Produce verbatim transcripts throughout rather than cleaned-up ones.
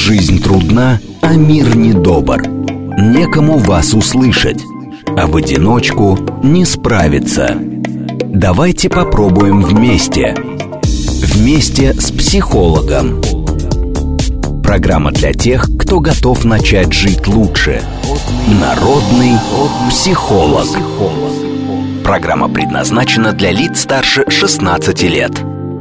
Жизнь трудна, а мир недобр. Некому вас услышать, а в одиночку не справиться. Давайте попробуем вместе. Вместе с психологом. Программа для тех, кто готов начать жить лучше. Народный психолог. Программа предназначена для лиц старше шестнадцати лет.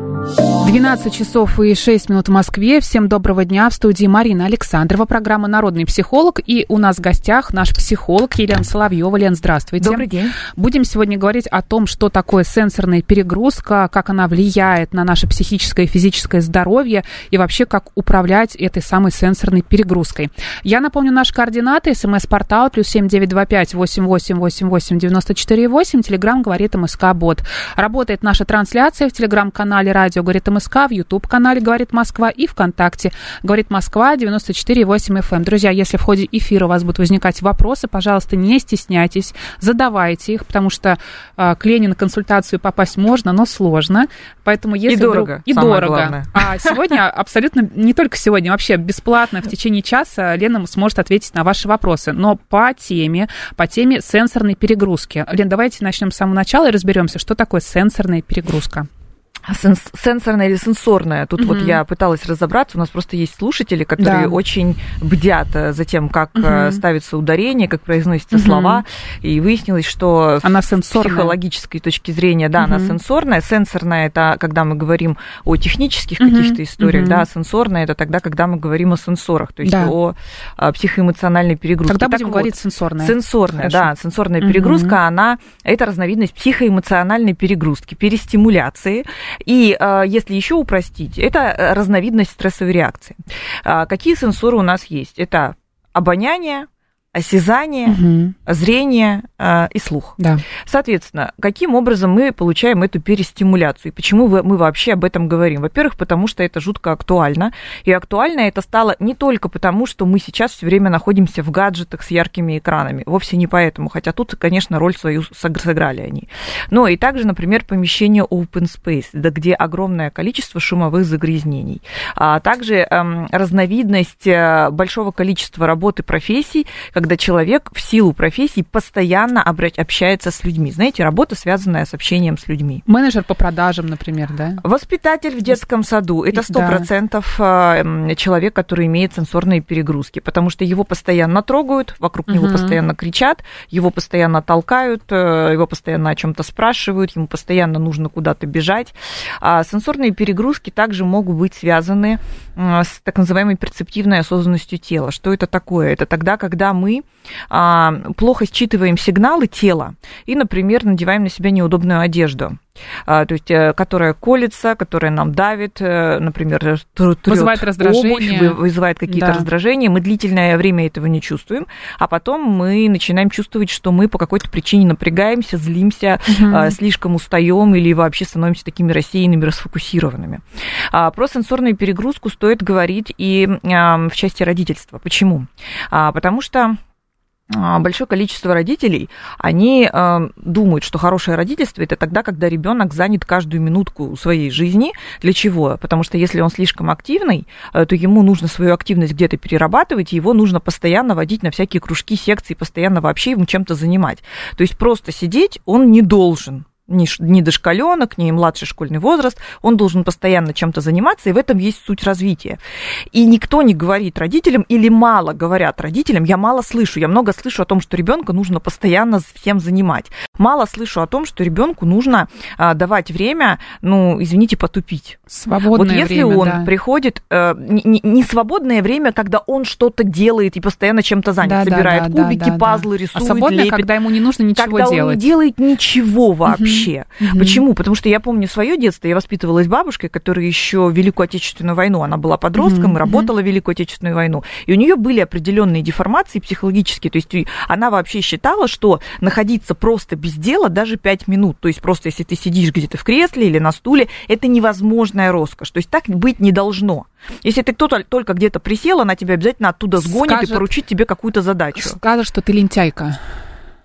двенадцать часов и шесть минут в Москве. Всем доброго дня. В студии Марина Александрова, программа «Народный психолог». И у нас в гостях наш психолог Елена Соловьева. Лен, здравствуйте. Добрый день. Будем сегодня говорить о том, что такое сенсорная перегрузка, как она влияет на наше психическое и физическое здоровье и вообще как управлять этой самой сенсорной перегрузкой. Я напомню наши координаты. СМС-портал плюс семь девять два пять восемь восемь восемь восемь девяносто четыре восемь. Телеграм говорит МСК-бот. Работает наша трансляция в телеграм-канале «Радио говорит МСК», в YouTube-канале «Говорит Москва» и ВКонтакте «Говорит Москва» девяносто четыре восемь эф эм. Друзья, если в ходе эфира у вас будут возникать вопросы, пожалуйста, не стесняйтесь, задавайте их, потому что э, к Лене на консультацию попасть можно, но сложно. Поэтому если и дорого. Вдруг... И самое дорого. Главное. А сегодня абсолютно, не только сегодня, вообще бесплатно в течение часа Лена сможет ответить на ваши вопросы. Но по теме, по теме сенсорной перегрузки. Лен, давайте начнем с самого начала и разберемся, что такое сенсорная перегрузка. Сенс- сенсорная или сенсорная. Тут mm-hmm. вот я пыталась разобраться. У нас просто есть слушатели, которые да. очень бдят за тем, как mm-hmm. ставится ударение, как произносятся mm-hmm. слова. И выяснилось, что она с сенсорная. психологической точки зрения, да, mm-hmm. она сенсорная. Сенсорная – это когда мы говорим о технических mm-hmm. каких-то историях, mm-hmm. да, сенсорная – это тогда, когда мы говорим о сенсорах, то есть да. о, о психоэмоциональной перегрузке. Тогда так будем вот, говорить сенсорная. Сенсорная, Хорошо. да, сенсорная mm-hmm. перегрузка, она – это разновидность психоэмоциональной перегрузки, перестимуляции. И э, если еще упростить, это разновидность стрессовой реакции. Э, какие сенсоры у нас есть? Это обоняние, осязание, угу. зрение э, и слух. Да. Соответственно, каким образом мы получаем эту перестимуляцию? И почему мы вообще об этом говорим? Во-первых, потому что это жутко актуально. И актуально это стало не только потому, что мы сейчас все время находимся в гаджетах с яркими экранами. Вовсе не поэтому. Хотя тут, конечно, роль свою сыграли они. Но и также, например, помещение open space, где огромное количество шумовых загрязнений. А также э, разновидность большого количества работ и профессий, когда человек в силу профессии постоянно общается с людьми. Знаете, работа, связанная с общением с людьми. Менеджер по продажам, например, да? Воспитатель в детском саду. Это сто процентов да. человек, который имеет сенсорные перегрузки, потому что его постоянно трогают, вокруг него uh-huh. постоянно кричат, его постоянно толкают, его постоянно о чем-то спрашивают, ему постоянно нужно куда-то бежать. А сенсорные перегрузки также могут быть связаны с так называемой перцептивной осознанностью тела. Что это такое? Это тогда, когда мы мы а, плохо считываем сигналы тела и, например, надеваем на себя неудобную одежду, а, то есть, которая колется, которая нам давит, например, трёт вызывает раздражение, обувь, вызывает какие-то да. раздражения. Мы длительное время этого не чувствуем, а потом мы начинаем чувствовать, что мы по какой-то причине напрягаемся, злимся, угу. а, слишком устаем или вообще становимся такими рассеянными, расфокусированными. А, про сенсорную перегрузку стоит говорить и а, в части родительства. Почему? А, потому что большое количество родителей, они э, думают, что хорошее родительство – это тогда, когда ребенок занят каждую минутку своей жизни. Для чего? Потому что если он слишком активный, э, то ему нужно свою активность где-то перерабатывать, и его нужно постоянно водить на всякие кружки, секции, постоянно вообще ему чем-то занимать. То есть просто сидеть он не должен. Ни дошколенок, ни младший школьный возраст, он должен постоянно чем-то заниматься, и в этом есть суть развития. И никто не говорит родителям, или мало говорят родителям, я мало слышу, я много слышу о том, что ребенка нужно постоянно всем занимать. Мало слышу о том, что ребенку нужно а, давать время, ну, извините, потупить. Свободное вот если время, он да. приходит, э, не, не свободное время, когда он что-то делает и постоянно чем-то занят, да, собирает да, кубики, да, да, пазлы, да. рисует, а свободное, лепит. Когда ему не нужно ничего когда делать. Когда он не делает ничего вообще. Угу. Почему? Потому что я помню свое детство, я воспитывалась бабушкой, которая еще Великую Отечественную войну, она была подростком угу. и работала Великую Отечественную войну, и у нее были определенные деформации психологические, то есть она вообще считала, что находиться просто без дела даже пять минут, то есть просто если ты сидишь где-то в кресле или на стуле, это невозможная роскошь, то есть так быть не должно. Если ты кто-то только где-то присел, она тебя обязательно оттуда сгонит Скажет, и поручит тебе какую-то задачу. Скажет, что ты лентяйка.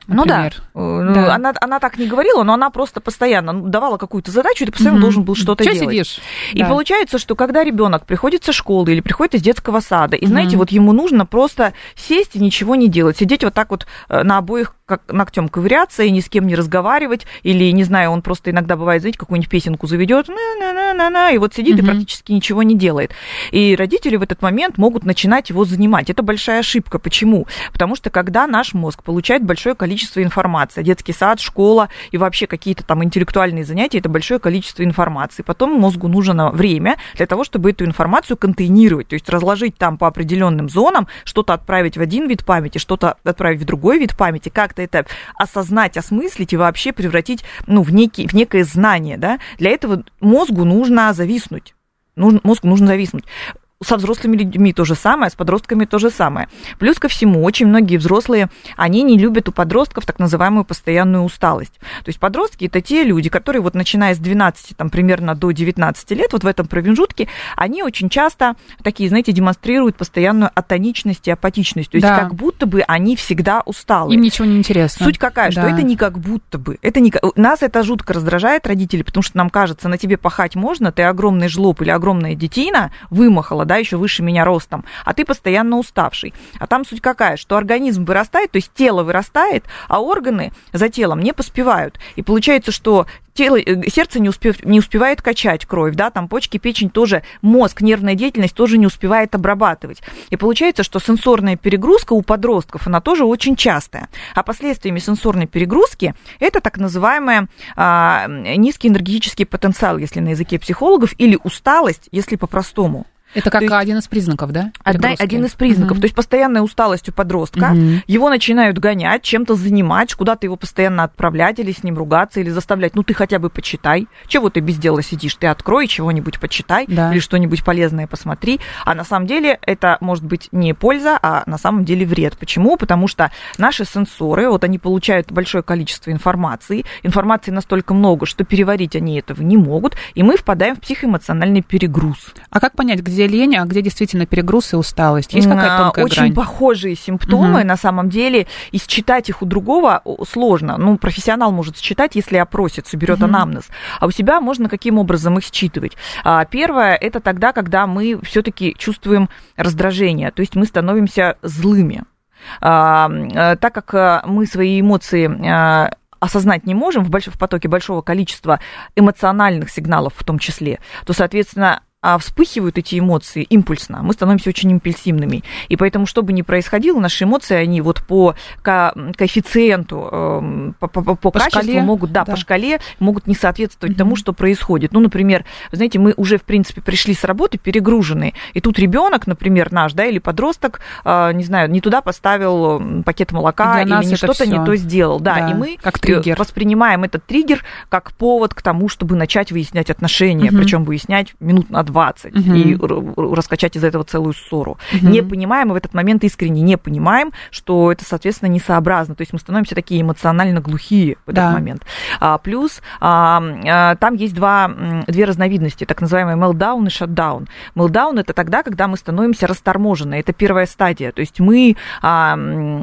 например. Ну да, да. Она, она так не говорила, но она просто постоянно давала какую-то задачу, и ты постоянно mm-hmm. должен был что-то Чё делать. Сидишь? И да. получается, что когда ребенок приходит со школы или приходит из детского сада, и, знаете, mm-hmm. вот ему нужно просто сесть и ничего не делать, сидеть вот так вот на обоих как ногтем ковыряться и ни с кем не разговаривать, или, не знаю, он просто иногда бывает, знаете, какую-нибудь песенку заведет, на-на-на-на-на, и вот сидит mm-hmm. и практически ничего не делает. И родители в этот момент могут начинать его занимать. Это большая ошибка. Почему? Потому что когда наш мозг получает большое количество информации, детский сад, школа и вообще какие-то там интеллектуальные занятия, это большое количество информации. Потом мозгу нужно время для того, чтобы эту информацию контейнировать, то есть разложить там по определенным зонам, что-то отправить в один вид памяти, что-то отправить в другой вид памяти, как-то это осознать, осмыслить и вообще превратить, ну, в, некий, в некое знание, да. Для этого мозгу нужно зависнуть. Нужно, мозгу нужно зависнуть. Со взрослыми людьми то же самое, с подростками то же самое. Плюс ко всему, очень многие взрослые, они не любят у подростков так называемую постоянную усталость. То есть подростки – это те люди, которые вот начиная с двенадцати, там, примерно до девятнадцати лет, вот в этом промежутке, они очень часто такие, знаете, демонстрируют постоянную атоничность и апатичность. То есть да. как будто бы они всегда усталы. Им ничего не интересно. Суть какая, да. что это не как будто бы. Это не... Нас это жутко раздражает, родители, потому что нам кажется, на тебе пахать можно, ты огромный жлоб или огромная детина вымахала, да, еще выше меня ростом, а ты постоянно уставший. А там суть какая, что организм вырастает, то есть тело вырастает, а органы за телом не поспевают. И получается, что тело, сердце не, успев, не успевает качать кровь, да, там почки, печень тоже, мозг, нервная деятельность тоже не успевает обрабатывать. И получается, что сенсорная перегрузка у подростков, она тоже очень частая. А последствиями сенсорной перегрузки это так называемый а, низкий энергетический потенциал, если на языке психологов, или усталость, если по-простому. Это как есть, один из признаков, да? Одна, один из признаков. Mm-hmm. То есть постоянная усталость у подростка, mm-hmm. его начинают гонять, чем-то занимать, куда-то его постоянно отправлять, или с ним ругаться, или заставлять, ну ты хотя бы почитай. Чего ты без дела сидишь? Ты открой, чего-нибудь почитай, да. или что-нибудь полезное посмотри. А на самом деле это может быть не польза, а на самом деле вред. Почему? Потому что наши сенсоры, вот они получают большое количество информации, информации настолько много, что переварить они этого не могут, и мы впадаем в психоэмоциональный перегруз. А как понять, где лень, а где действительно перегруз и усталость? Есть какая-то тонкая Очень грань? Очень похожие симптомы, угу. на самом деле, и считать их у другого сложно. Ну, профессионал может считать, если опросит, соберет угу. анамнез. А у себя можно каким образом их считывать? Первое, это тогда, когда мы все-таки чувствуем раздражение, то есть мы становимся злыми. Так как мы свои эмоции осознать не можем в, больш... в потоке большого количества эмоциональных сигналов в том числе, то, соответственно, а вспыхивают эти эмоции импульсно, мы становимся очень импульсивными. И поэтому, что бы ни происходило, наши эмоции, они вот по ко- коэффициенту, по, по, по, по качеству шкале, могут, да, да, по шкале могут не соответствовать mm-hmm. тому, что происходит. Ну, например, вы знаете, мы уже, в принципе, пришли с работы перегруженные, и тут ребенок, например, наш, да, или подросток, не знаю, не туда поставил пакет молока, или не что-то всё. не то сделал. Да, да, и мы как триггер. воспринимаем этот триггер как повод к тому, чтобы начать выяснять отношения, mm-hmm. причем выяснять минут на двадцать, угу. и раскачать из-за этого целую ссору. Угу. Не понимаем, и в этот момент искренне не понимаем, что это, соответственно, несообразно. То есть мы становимся такие эмоционально глухие в этот да. момент. А, плюс а, а, там есть два, две разновидности, так называемые meltdown и shutdown. Meltdown – это тогда, когда мы становимся расторможены. Это первая стадия. То есть мы а,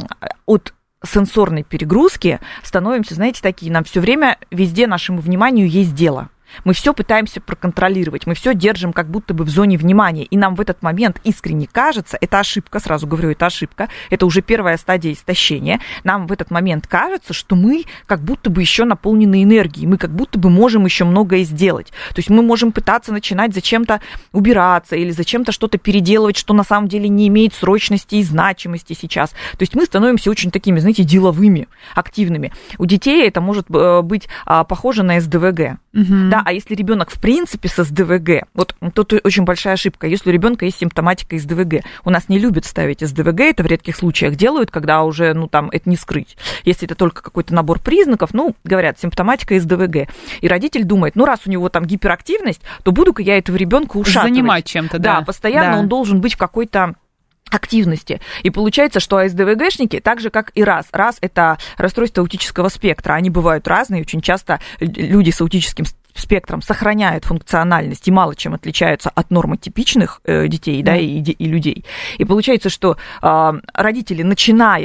от сенсорной перегрузки становимся, знаете, такие, нам все время, везде нашему вниманию есть дело. Мы все пытаемся проконтролировать, мы все держим как будто бы в зоне внимания, и нам в этот момент искренне кажется, это ошибка, сразу говорю, это ошибка, это уже первая стадия истощения, нам в этот момент кажется, что мы как будто бы еще наполнены энергией, мы как будто бы можем еще многое сделать. То есть мы можем пытаться начинать зачем-то убираться или зачем-то что-то переделывать, что на самом деле не имеет срочности и значимости сейчас. То есть мы становимся очень такими, знаете, деловыми, активными. У детей это может быть похоже на эс дэ вэ гэ. Угу. Да, а если ребенок в принципе с эс дэ вэ гэ, вот тут очень большая ошибка, если у ребенка есть симптоматика эс дэ вэ гэ, у нас не любят ставить эс дэ вэ гэ, это в редких случаях делают, когда уже, ну, там, это не скрыть. Если это только какой-то набор признаков, ну, говорят, симптоматика эс дэ вэ гэ. И родитель думает, ну, раз у него там гиперактивность, то буду-ка я этого ребенка ушатывать. Занимать чем-то, да. Да, постоянно да. он должен быть в какой-то активности. И получается, что эс дэ вэ гэшники, так же, как и РАС. РАС – это расстройство аутического спектра. Они бывают разные, очень часто люди с аутическим спектром сохраняют функциональность и мало чем отличаются от нормотипичных детей, да, и, и людей. И получается, что родители, начиная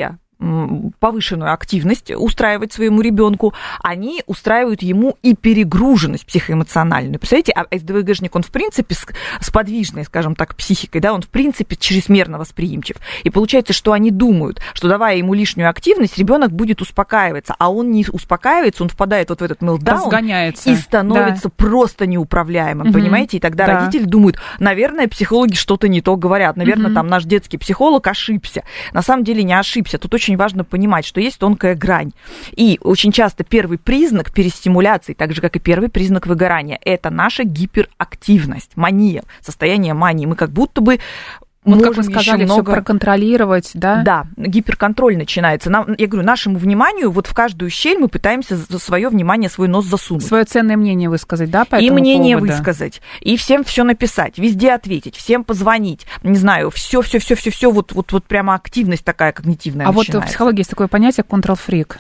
повышенную активность устраивать своему ребенку, они устраивают ему и перегруженность психоэмоциональную. Представляете, а СДВГшник, он в принципе с, с подвижной, скажем так, психикой, да, он в принципе чрезмерно восприимчив. И получается, что они думают, что давая ему лишнюю активность, ребенок будет успокаиваться, а он не успокаивается, он впадает вот в этот мелдаун и становится да. просто неуправляемым, угу. понимаете? И тогда да. родители думают, наверное, психологи что-то не то говорят, наверное, угу. там наш детский психолог ошибся. На самом деле не ошибся. Тут очень важно понимать, что есть тонкая грань. И очень часто первый признак перестимуляции, так же, как и первый признак выгорания, это наша гиперактивность, мания, состояние мании. Мы как будто бы Вот как вы сказали, много... все проконтролировать, да? Да, гиперконтроль начинается. Нам, я говорю, нашему вниманию, вот в каждую щель мы пытаемся свое внимание, свой нос засунуть. Свое ценное мнение высказать, да, по этому И мнение поводу? высказать, и всем все написать, везде ответить, всем позвонить, не знаю, все, все, все, все, все, вот, вот, вот прямо активность такая когнитивная а начинается. Вот в психологии есть такое понятие control-freak.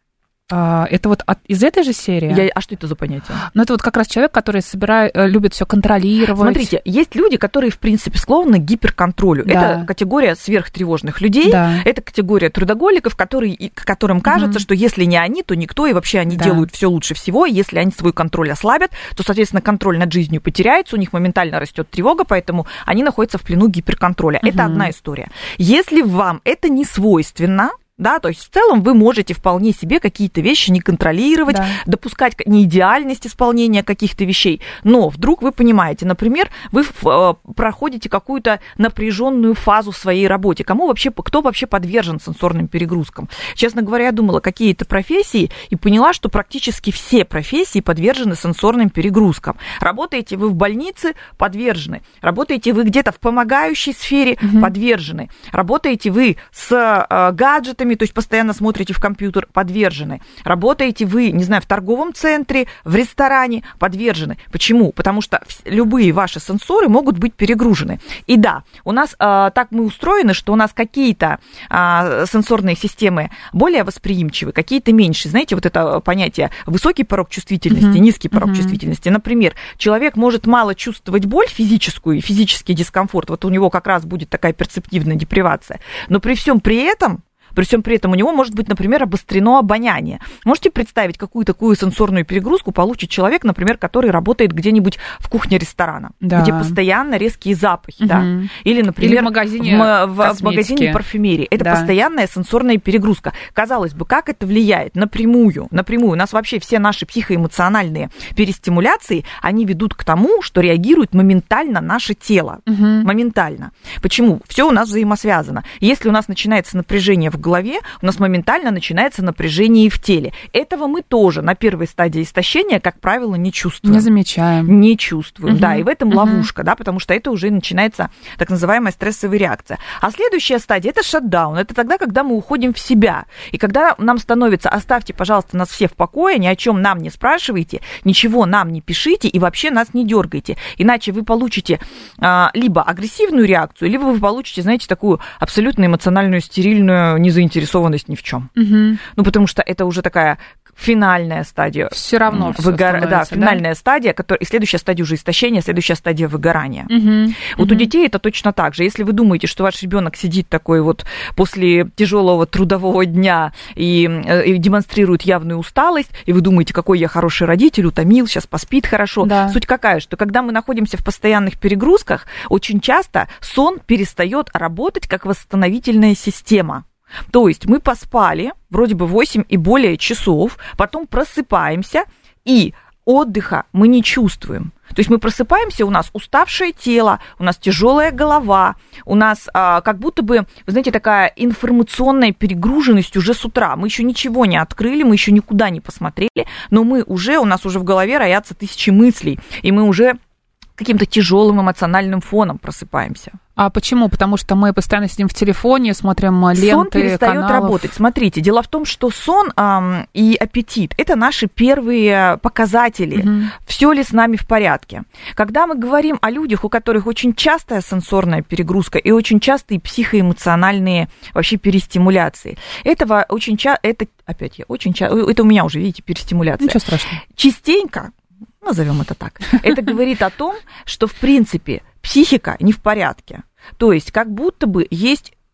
Это вот от, из этой же серии? Я, а что это за понятие? Ну, это вот как раз человек, который собирает, любит все контролировать. Смотрите, есть люди, которые, в принципе, склонны к гиперконтролю. Да. Это категория сверхтревожных людей, да. это категория трудоголиков, которые, которым кажется, угу. что если не они, то никто, и вообще они да. делают все лучше всего. Если они свой контроль ослабят, то, соответственно, контроль над жизнью потеряется, у них моментально растет тревога, поэтому они находятся в плену гиперконтроля. Угу. Это одна история. Если вам это не свойственно, да, то есть в целом вы можете вполне себе какие-то вещи не контролировать, да. допускать неидеальность исполнения каких-то вещей, но вдруг вы понимаете, например, вы проходите какую-то напряженную фазу в своей работе. Кому вообще, кто вообще подвержен сенсорным перегрузкам? Честно говоря, я думала, какие это профессии, и поняла, что практически все профессии подвержены сенсорным перегрузкам. Работаете вы в больнице, подвержены. Работаете вы где-то в помогающей сфере, угу. подвержены. Работаете вы с гаджетами, то есть постоянно смотрите в компьютер, подвержены. Работаете вы, не знаю, в торговом центре, в ресторане, подвержены. Почему? Потому что любые ваши сенсоры могут быть перегружены. И да, у нас а, так мы устроены, что у нас какие-то а, сенсорные системы более восприимчивы, какие-то меньше. Знаете, вот это понятие высокий порог чувствительности, mm-hmm. низкий порог mm-hmm. чувствительности. Например, человек может мало чувствовать боль физическую и физический дискомфорт. Вот у него как раз будет такая перцептивная депривация. Но при всем при этом При всем при этом у него может быть, например, обострено обоняние. Можете представить, какую такую сенсорную перегрузку получит человек, например, который работает где-нибудь в кухне ресторана, да. где постоянно резкие запахи, угу. да? Или, например, Или в магазине, в, в, в магазине парфюмерии. Это да. постоянная сенсорная перегрузка. Казалось бы, как это влияет напрямую? Напрямую. У нас вообще все наши психоэмоциональные перестимуляции, они ведут к тому, что реагирует моментально наше тело. Угу. Моментально. Почему? Все у нас взаимосвязано. Если у нас начинается напряжение в голове, у нас моментально начинается напряжение и в теле. Этого мы тоже на первой стадии истощения, как правило, не чувствуем. Не замечаем. Не чувствуем, угу. да, и в этом угу. ловушка, да, потому что это уже начинается так называемая стрессовая реакция. А следующая стадия – это шатдаун, это тогда, когда мы уходим в себя, и когда нам становится, оставьте, пожалуйста, нас все в покое, ни о чем нам не спрашивайте, ничего нам не пишите и вообще нас не дергайте, иначе вы получите а, либо агрессивную реакцию, либо вы получите, знаете, такую абсолютно эмоциональную, стерильную незаинтересованность ни в чем. Угу. Ну, потому что это уже такая финальная стадия. Все равно все выгор... Да, финальная да? стадия, которая... и следующая стадия уже истощения, следующая стадия выгорания. Угу. Вот угу. у детей это точно так же. Если вы думаете, что ваш ребенок сидит такой вот после тяжелого трудового дня и, и демонстрирует явную усталость, и вы думаете, какой я хороший родитель, утомил, сейчас поспит хорошо. Да. Суть какая, что когда мы находимся в постоянных перегрузках, очень часто сон перестает работать как восстановительная система. То есть мы поспали вроде бы восемь и более часов, потом просыпаемся, и отдыха мы не чувствуем. То есть мы просыпаемся, у нас уставшее тело, у нас тяжелая голова, у нас а, как будто бы, вы знаете, такая информационная перегруженность уже с утра. Мы еще ничего не открыли, мы еще никуда не посмотрели, но мы уже, у нас уже в голове роятся тысячи мыслей, и мы уже каким-то тяжелым эмоциональным фоном просыпаемся. А почему? Потому что мы постоянно сидим в телефоне, смотрим ленты, сон перестает каналов. работать. Смотрите, дело в том, что сон эм, и аппетит – это наши первые показатели, угу. все ли с нами в порядке. Когда мы говорим о людях, у которых очень частая сенсорная перегрузка и очень частые психоэмоциональные вообще перестимуляции, этого очень часто, это опять я очень часто, это у меня уже, видите, перестимуляция. Ничего страшного. Частенько, назовем это так, это говорит о том, что в принципе психика не в порядке. То есть как будто бы есть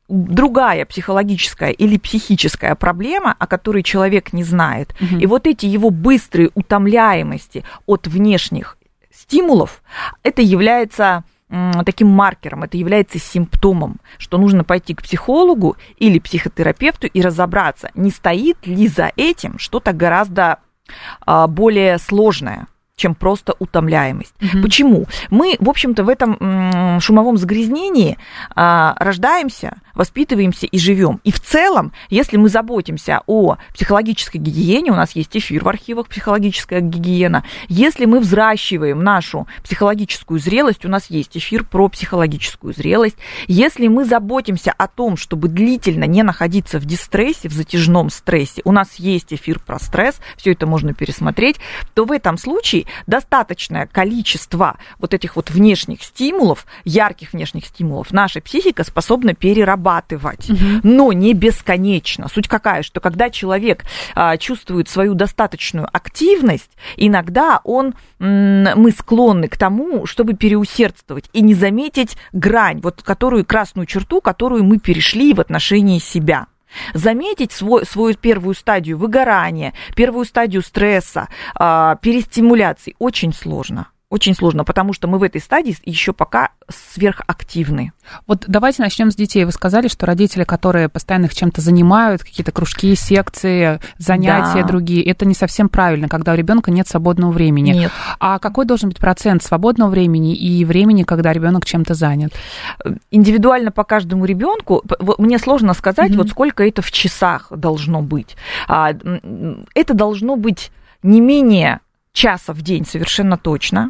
другая психологическая или психическая проблема, о которой человек не знает. Угу. И вот эти его быстрые утомляемости от внешних стимулов, это является таким маркером, это является симптомом, что нужно пойти к психологу или психотерапевту и разобраться, не стоит ли за этим что-то гораздо более сложное, чем просто утомляемость. Mm-hmm. Почему? Мы, в общем-то, в этом шумовом загрязнении а, рождаемся, воспитываемся и живем. И в целом, если мы заботимся о психологической гигиене, у нас есть эфир в архивах «Психологическая гигиена», если мы взращиваем нашу психологическую зрелость, у нас есть эфир про психологическую зрелость, если мы заботимся о том, чтобы длительно не находиться в дистрессе, в затяжном стрессе, у нас есть эфир про стресс, все это можно пересмотреть, то в этом случае достаточное количество вот этих вот внешних стимулов, ярких внешних стимулов, наша психика способна перерабатывать, угу. но не бесконечно. Суть какая, что когда человек а, чувствует свою достаточную активность, иногда он, м- мы склонны к тому, чтобы переусердствовать и не заметить грань, вот которую, красную черту, которую мы перешли в отношении себя. Заметить свой, свою первую стадию выгорания, первую стадию стресса, э, перестимуляции очень сложно. Очень сложно, потому что мы в этой стадии еще пока сверхактивны. Вот давайте начнем с детей. Вы сказали, что родители, которые постоянно их чем-то занимают, какие-то кружки, секции, занятия да. другие, это не совсем правильно, когда у ребенка нет свободного времени. Нет. А какой должен быть процент свободного времени и времени, когда ребенок чем-то занят? Индивидуально по каждому ребенку. Мне сложно сказать, mm-hmm. вот сколько это в часах должно быть. Это должно быть не менее часа в день, совершенно точно.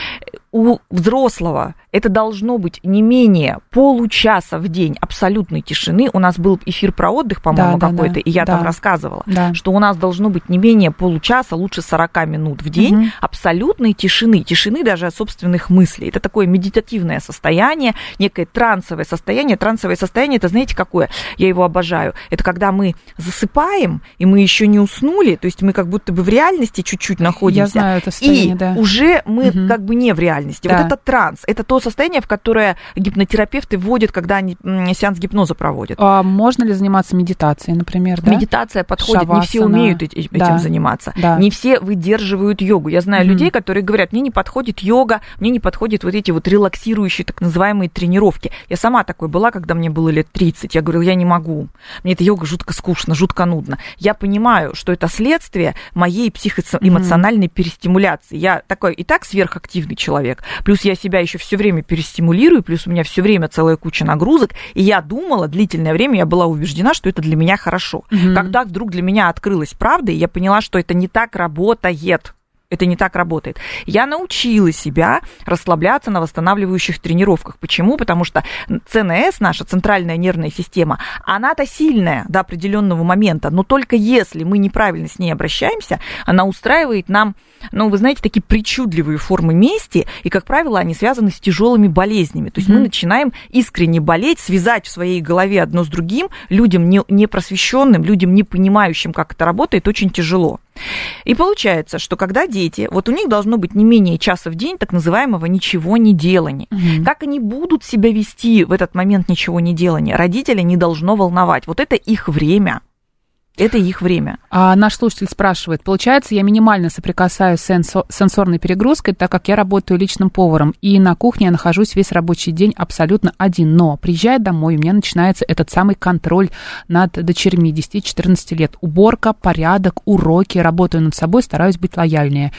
У взрослого это должно быть не менее получаса в день абсолютной тишины. У нас был эфир про отдых, по-моему, да, какой-то, да, и я да. там рассказывала, да. что у нас должно быть не менее получаса, лучше сорок минут в день угу. абсолютной тишины, тишины даже от собственных мыслей. Это такое медитативное состояние, некое трансовое состояние. Трансовое состояние, это знаете какое? Я его обожаю. Это когда мы засыпаем, и мы еще не уснули, то есть мы как будто бы в реальности чуть-чуть находимся. Я знаю это состояние, и да. уже мы угу. как бы не в реальности. Да. Вот это транс, это то состояние, в которое гипнотерапевты вводят, когда они сеанс гипноза проводят. А можно ли заниматься медитацией, например, да? Медитация подходит, Шавасана. Не все умеют этим да. заниматься, да. не все выдерживают йогу. Я знаю mm-hmm. людей, которые говорят, мне не подходит йога, мне не подходят вот эти вот релаксирующие так называемые тренировки. Я сама такой была, когда мне было лет тридцать, я говорила, я не могу, мне эта йога жутко скучно, жутко нудно. Я понимаю, что это следствие моей психоэмоциональной mm-hmm. перестимуляции. Я такой и так сверхактивный человек, плюс я себя еще все время перестимулирую, плюс у меня все время целая куча нагрузок, и я думала, длительное время я была убеждена, что это для меня хорошо. Mm-hmm. Когда вдруг для меня открылась правда, и я поняла, что это не так работает. Это не так работает. Я научила себя расслабляться на восстанавливающих тренировках. Почему? Потому что цэ эн эс, наша центральная нервная система, она-то сильная до определенного момента, но только если мы неправильно с ней обращаемся, она устраивает нам, ну, вы знаете, такие причудливые формы мести, и, как правило, они связаны с тяжелыми болезнями. То есть mm-hmm. мы начинаем искренне болеть, связать в своей голове одно с другим, людям непросвещенным, людям, не понимающим, как это работает, очень тяжело. И получается, что когда дети, вот у них должно быть не менее часа в день так называемого ничего не делания. Угу. Как они будут себя вести в этот момент ничего не делания, родителя не должно волновать. Вот это их время. Это их время. А наш слушатель спрашивает, получается, я минимально соприкасаюсь с сенсо- сенсорной перегрузкой, так как я работаю личным поваром, и на кухне я нахожусь весь рабочий день абсолютно один. Но приезжая домой, у меня начинается этот самый контроль над дочерьми десять-четырнадцать лет. Уборка, порядок, уроки, работаю над собой, стараюсь быть лояльнее.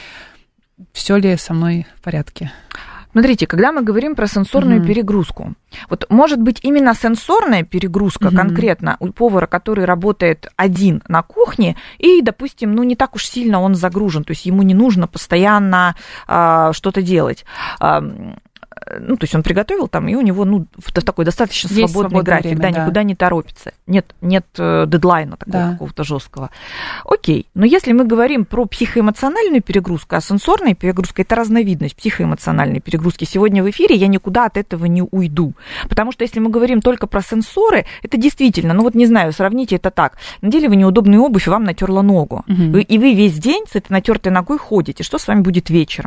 Все ли со мной в порядке? Смотрите, когда мы говорим про сенсорную mm-hmm. перегрузку, вот может быть именно сенсорная перегрузка mm-hmm. конкретно у повара, который работает один на кухне, и, допустим, ну не так уж сильно он загружен, то есть ему не нужно постоянно а, что-то делать. А, ну, то есть он приготовил там, и у него, ну, такой достаточно есть свободный график, время, да, да, никуда не торопится. Нет, нет дедлайна такого да. какого-то жесткого. Окей, но если мы говорим про психоэмоциональную перегрузку, а сенсорная перегрузка – это разновидность психоэмоциональной перегрузки. Сегодня в эфире я никуда от этого не уйду. Потому что если мы говорим только про сенсоры, это действительно, ну вот не знаю, сравните это так. Надели вы неудобную обувь, и вам натерла ногу. Угу. И вы весь день с этой натертой ногой ходите. Что с вами будет вечером?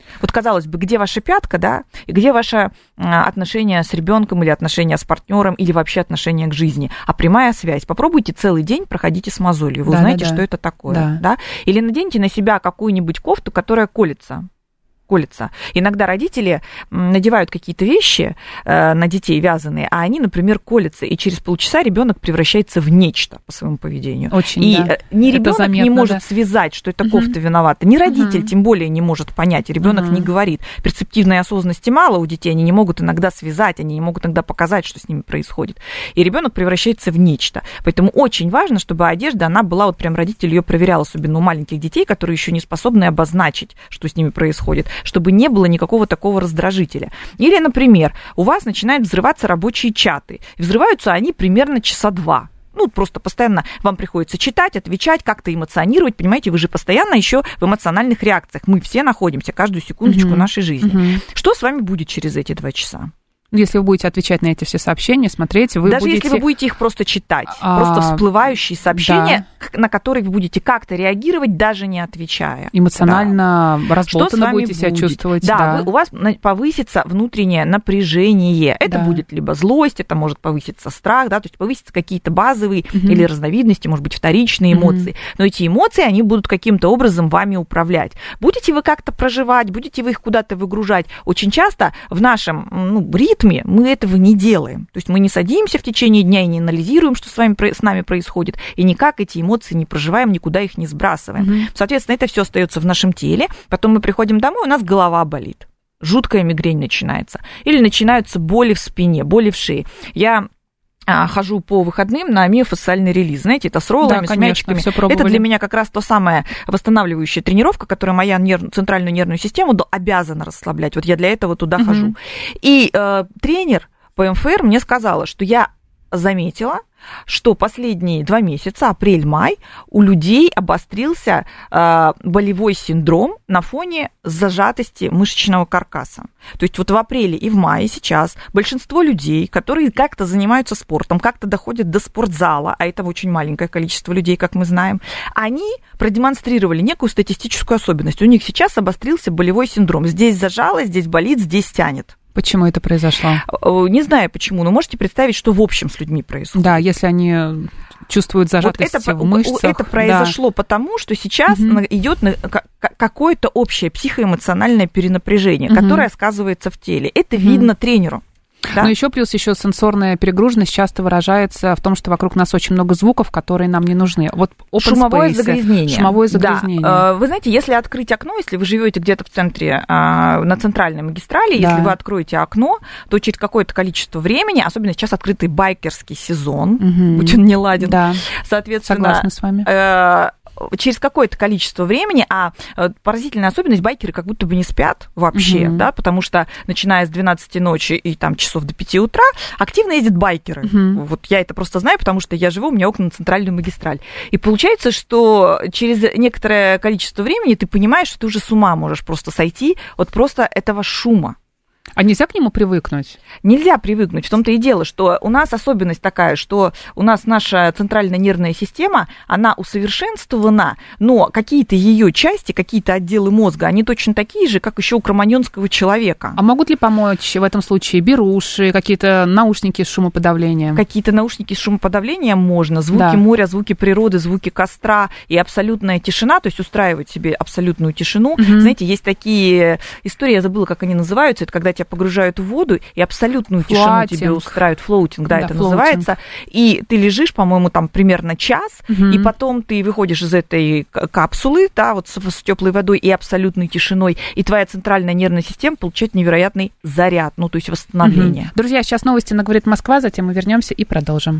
Вот, казалось бы, где ваша пятка, да, и где ваше отношение с ребенком или отношение с партнером или вообще отношение к жизни? А прямая связь. Попробуйте целый день проходите с мозолью, вы да, узнаете, да, да. что это такое. Да. Да? Или наденьте на себя какую-нибудь кофту, которая колется. колется. Иногда родители надевают какие-то вещи э, на детей вязаные, а они, например, колятся, и через полчаса ребенок превращается в нечто по своему поведению. Очень, и да. ни ребенок заметно, не может да. связать, что это кофта uh-huh. виновата, ни родитель uh-huh. тем более не может понять, ребенок uh-huh. не говорит. Перцептивной осознанности мало у детей, они не могут иногда связать, они не могут иногда показать, что с ними происходит. И ребенок превращается в нечто. Поэтому очень важно, чтобы одежда, она была, вот прям родитель ее проверял, особенно у маленьких детей, которые еще не способны обозначить, что с ними происходит, чтобы не было никакого такого раздражителя. Или, например, у вас начинают взрываться рабочие чаты. Взрываются они примерно часа два. Ну, просто постоянно вам приходится читать, отвечать, как-то эмоционировать. Понимаете, вы же постоянно еще в эмоциональных реакциях. Мы все находимся каждую секундочку uh-huh. нашей жизни. Uh-huh. Что с вами будет через эти два часа? Если вы будете отвечать на эти все сообщения, смотреть, вы Даже будете... если вы будете их просто читать, а... просто всплывающие сообщения, да. на которые вы будете как-то реагировать, даже не отвечая. Эмоционально да. разболтанно будете себя будет? чувствовать. Да, да. Вы, у вас повысится внутреннее напряжение. Это да. будет либо злость, это может повыситься страх, да, то есть повысятся какие-то базовые угу. или разновидности, может быть, вторичные эмоции. Угу. Но эти эмоции, они будут каким-то образом вами управлять. Будете вы как-то проживать, будете вы их куда-то выгружать. Очень часто в нашем ну, ритме мы этого не делаем. То есть мы не садимся в течение дня и не анализируем, что с вами, с нами происходит, и никак эти эмоции не проживаем, никуда их не сбрасываем. Mm-hmm. Соответственно, это все остается в нашем теле. Потом мы приходим домой, у нас голова болит. Жуткая мигрень начинается. Или начинаются боли в спине, боли в шее. Я хожу по выходным на миофасциальный релиз. Знаете, это с роллами, да, с мячиками. Это для меня как раз та самая восстанавливающая тренировка, которая моя нерв... центральную нервную систему обязана расслаблять. Вот я для этого туда угу. хожу. И э, тренер по эм эф эр мне сказала, что я заметила, что последние два месяца, апрель-май, у людей обострился э, болевой синдром на фоне зажатости мышечного каркаса. То есть вот в апреле и в мае сейчас большинство людей, которые как-то занимаются спортом, как-то доходят до спортзала, а это очень маленькое количество людей, как мы знаем, они продемонстрировали некую статистическую особенность. У них сейчас обострился болевой синдром. Здесь зажало, здесь болит, здесь тянет. Почему это произошло? Не знаю почему, но можете представить, что в общем с людьми происходит. Да, если они чувствуют зажатость вот это, в мышцах. Это произошло да. потому, что сейчас угу. идет какое-то общее психоэмоциональное перенапряжение, угу. которое сказывается в теле. Это угу. видно тренеру. Да? Но еще плюс еще сенсорная перегруженность часто выражается в том, что вокруг нас очень много звуков, которые нам не нужны. Вот шумовое space, загрязнение. Шумовое загрязнение. Да. Вы знаете, если открыть окно, если вы живете где-то в центре, на центральной магистрали, да. если вы откроете окно, то через какое-то количество времени, особенно сейчас открытый байкерский сезон, угу. будь он не ладен, да. соответственно... Согласна с вами. Через какое-то количество времени, а поразительная особенность, байкеры как будто бы не спят вообще, uh-huh. да, потому что начиная с двенадцати ночи и там часов до пяти утра активно ездят байкеры. Uh-huh. Вот я это просто знаю, потому что я живу, у меня окна на центральную магистраль. И получается, что через некоторое количество времени ты понимаешь, что ты уже с ума можешь просто сойти от просто этого шума. А нельзя к нему привыкнуть? Нельзя привыкнуть. В том-то и дело, что у нас особенность такая, что у нас наша центральная нервная система, она усовершенствована, но какие-то ее части, какие-то отделы мозга, они точно такие же, как еще у кроманьонского человека. А могут ли помочь в этом случае беруши, какие-то наушники с шумоподавлением? Какие-то наушники с шумоподавлением можно. Звуки да. моря, звуки природы, звуки костра и абсолютная тишина, то есть устраивать себе абсолютную тишину. Угу. Знаете, есть такие истории, я забыла, как они называются, это когда тебя погружают в воду и абсолютную флоутинг. Тишину тебе устраивают. Флоутинг, да, да это флоутинг. Называется. И ты лежишь, по-моему, там примерно час, угу. и потом ты выходишь из этой капсулы, да, вот с, с теплой водой и абсолютной тишиной, и твоя центральная нервная система получает невероятный заряд, ну, то есть восстановление. Угу. Друзья, сейчас новости на «Говорит Москва», затем мы вернемся и продолжим.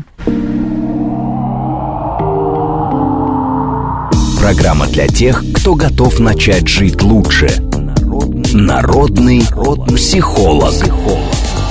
Программа для тех, кто готов начать жить лучше. Народный, Народный психолог. психолог.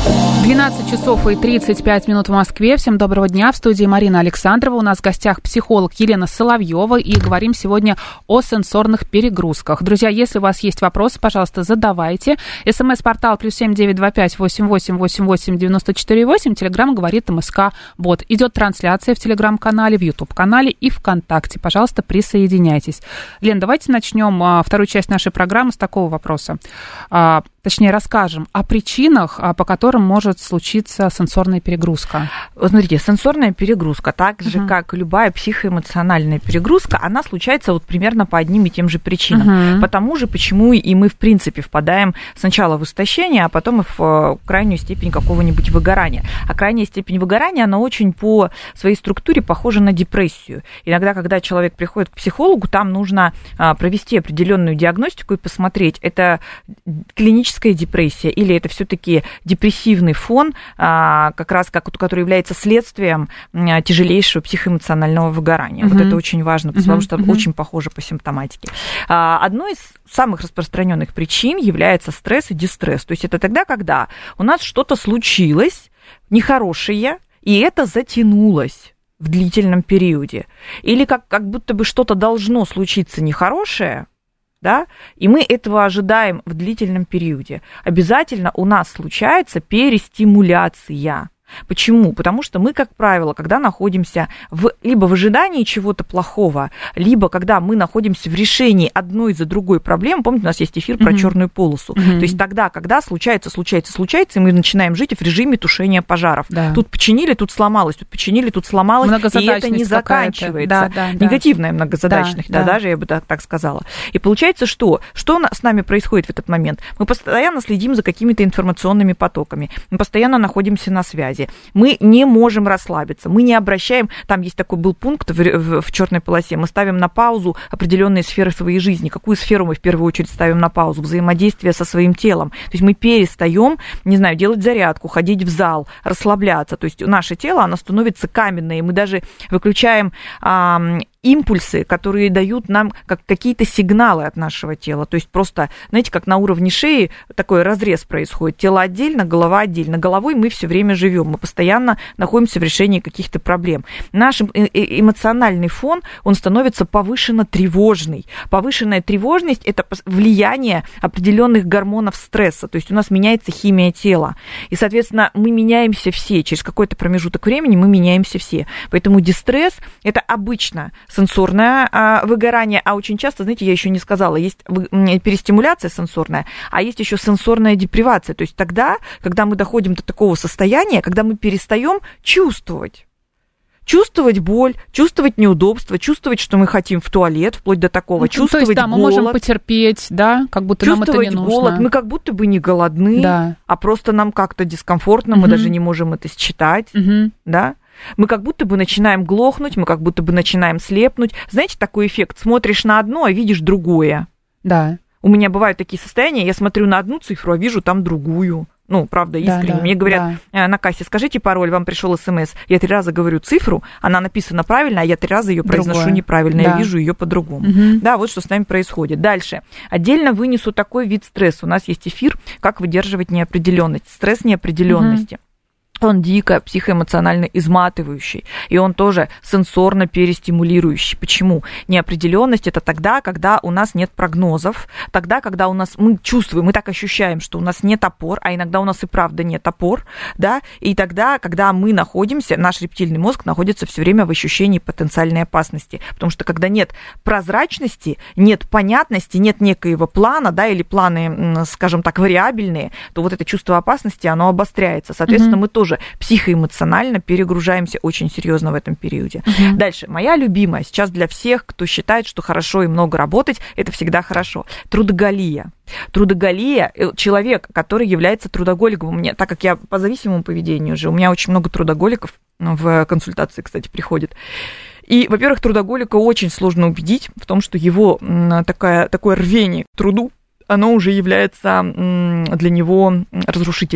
двенадцать часов и тридцать пять минут в Москве. Всем доброго дня. В студии Марина Александрова. У нас в гостях психолог Елена Соловьева. И говорим сегодня о сенсорных перегрузках. Друзья, если у вас есть вопросы, пожалуйста, задавайте. СМС-портал плюс семь девять два пять восемь восемь восемь восемь девяносто четыре восемь. Телеграм говорит МСК Бот. Идет трансляция в Телеграм-канале, в Ютуб-канале и ВКонтакте. Пожалуйста, присоединяйтесь. Лен, давайте начнем а, вторую часть нашей программы с такого вопроса. А, точнее, расскажем о причинах, а, по которым может случиться сенсорная перегрузка. Смотрите, сенсорная перегрузка, так же, uh-huh. как любая психоэмоциональная перегрузка, она случается вот примерно по одним и тем же причинам. Uh-huh. Потому же, почему и мы, в принципе, впадаем сначала в истощение, а потом и в крайнюю степень какого-нибудь выгорания. А крайняя степень выгорания, она очень по своей структуре похожа на депрессию. Иногда, когда человек приходит к психологу, там нужно провести определенную диагностику и посмотреть, это клиническая депрессия или это все-таки депрессивный фон, как раз как, который является следствием тяжелейшего психоэмоционального выгорания. Uh-huh. Вот это очень важно, потому uh-huh. что uh-huh. очень похоже по симптоматике. Одной из самых распространенных причин является стресс и дистресс. То есть это тогда, когда у нас что-то случилось нехорошее, и это затянулось в длительном периоде. Или как, как будто бы что-то должно случиться нехорошее, да, и мы этого ожидаем в длительном периоде. Обязательно у нас случается перестимуляция. Почему? Потому что мы, как правило, когда находимся в, либо в ожидании чего-то плохого, либо когда мы находимся в решении одной за другой проблемы, помните, у нас есть эфир про mm-hmm. черную полосу, mm-hmm. то есть тогда, когда случается, случается, случается, и мы начинаем жить в режиме тушения пожаров. Да. Тут починили, тут сломалось, тут починили, тут сломалось, и это не заканчивается. Да, да, да. Негативная многозадачность, да, да, да, даже я бы так, так сказала. И получается, что? Что с нами происходит в этот момент? Мы постоянно следим за какими-то информационными потоками, мы постоянно находимся на связи. Мы не можем расслабиться, мы не обращаем, там есть такой был пункт в, в, в черной полосе, мы ставим на паузу определенные сферы своей жизни. Какую сферу мы в первую очередь ставим на паузу? Взаимодействие со своим телом. То есть мы перестаем, не знаю, делать зарядку, ходить в зал, расслабляться. То есть наше тело, оно становится каменное, и мы даже выключаем а, импульсы, которые дают нам как какие-то сигналы от нашего тела. То есть просто, знаете, как на уровне шеи такой разрез происходит. Тело отдельно, голова отдельно. Головой мы все время живем, мы постоянно находимся в решении каких-то проблем. Наш эмоциональный фон, он становится повышенно тревожный. Повышенная тревожность – это влияние определенных гормонов стресса. То есть у нас меняется химия тела. И, соответственно, мы меняемся все. Через какой-то промежуток времени мы меняемся все. Поэтому дистресс – это обычно сенсорное а, выгорание, а очень часто, знаете, я еще не сказала, есть перестимуляция сенсорная, а есть еще сенсорная депривация, то есть тогда, когда мы доходим до такого состояния, когда мы перестаем чувствовать. Чувствовать боль, чувствовать неудобство, чувствовать, что мы хотим в туалет, вплоть до такого, ну, чувствовать голод. То есть, да, мы можем потерпеть, да, как будто нам это не нужно. Чувствовать голод, мы как будто бы не голодны, да. а просто нам как-то дискомфортно, угу. мы даже не можем это считать, угу. да. Мы как будто бы начинаем глохнуть, мы как будто бы начинаем слепнуть. Знаете, такой эффект, смотришь на одно, а видишь другое. Да. У меня бывают такие состояния, я смотрю на одну цифру, а вижу там другую. Ну, правда, искренне. Да, да, мне говорят да. на кассе, скажите пароль, вам пришел смс. Я три раза говорю цифру, она написана правильно, а я три раза ее произношу неправильно, да. я вижу ее по-другому. Угу. Да, вот что с нами происходит. Дальше. Отдельно вынесу такой вид стресса. У нас есть эфир, как выдерживать неопределенность. Стресс неопределенности. Угу. Он дико психоэмоционально изматывающий, и он тоже сенсорно перестимулирующий. Почему? Неопределенность – это тогда, когда у нас нет прогнозов, тогда, когда у нас мы чувствуем, мы так ощущаем, что у нас нет опор, а иногда у нас и правда нет опор, да, и тогда, когда мы находимся, наш рептильный мозг находится все время в ощущении потенциальной опасности, потому что когда нет прозрачности, нет понятности, нет некоего плана, да, или планы, скажем так, вариабельные, то вот это чувство опасности, оно обостряется. Соответственно, mm-hmm. мы тоже психоэмоционально перегружаемся очень серьезно в этом периоде. Uh-huh. Дальше. Моя любимая сейчас для всех, кто считает, что хорошо и много работать, это всегда хорошо. Трудоголия. Трудоголия, человек, который является трудоголиком. У меня, так как я по зависимому поведению же, у меня очень много трудоголиков в консультации, кстати, приходит. И, во-первых, трудоголика очень сложно убедить в том, что его такая, такое рвение к труду, оно уже является для него разрушительным.